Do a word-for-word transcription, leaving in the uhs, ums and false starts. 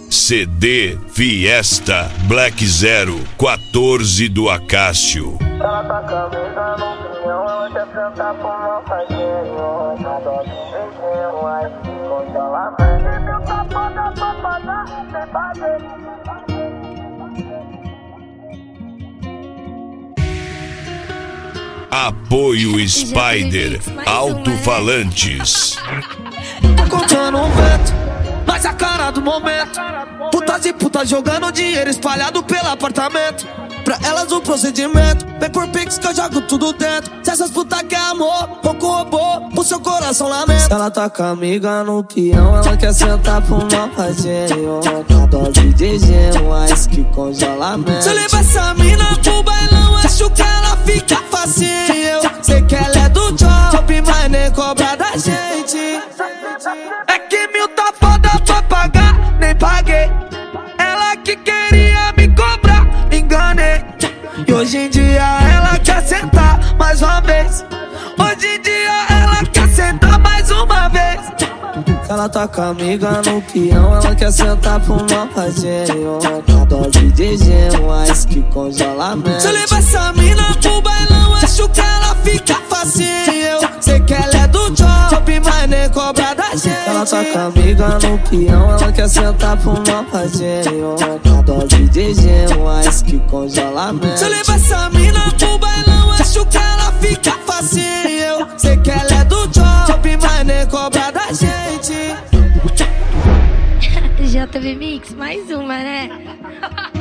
C D Fiesta Black Zero quatorze do Acácio. Ela tá camisa no pinhão, ela quer sentar pro meu faguinho. Adoro beijinho, ai que congelamento. Meu papo da papada, sem fazer. Apoio Spider Alto-Falantes. Tô contando um vento, mas a cara do momento. Putas e putas jogando dinheiro espalhado pelo apartamento. Pra elas o procedimento, vem por pix que eu jogo tudo dentro. Se essas putas quer amor, ou com robô, o seu coração lamenta. Ela tá com a amiga no peão, ela quer sentar pro meu fazinho. Tá dose de gelo, mas que congelamento. Se eu levar essa mina pro bailão, acho que ela fica facinho. Eu sei que ela é do job, mas nem cobra da gente. É que mil tá foda pra pagar, nem paguei. Ela que queria me cobrar, enganei. E hoje em dia ela quer sentar mais uma vez. Hoje em dia ela quer sentar mais uma vez. Ela tá com a amiga no peão, ela quer sentar pro meu fazinho. Tá dose de gelo, mas que congelamento. Se eu levar essa mina pro bailão, acho que ela fica facinho. Eu sei que ela é do job, mas nem cobra da gente. Ela tá com a amiga no peão, ela quer sentar pro meu fazinho. Tá dose de gelo, mas que congelamento. Se eu levar essa mina pro bailão, acho que ela fica facinho. Eu sei que ela é do job, mas nem cobra da gente. J B Mix, mais uma, né?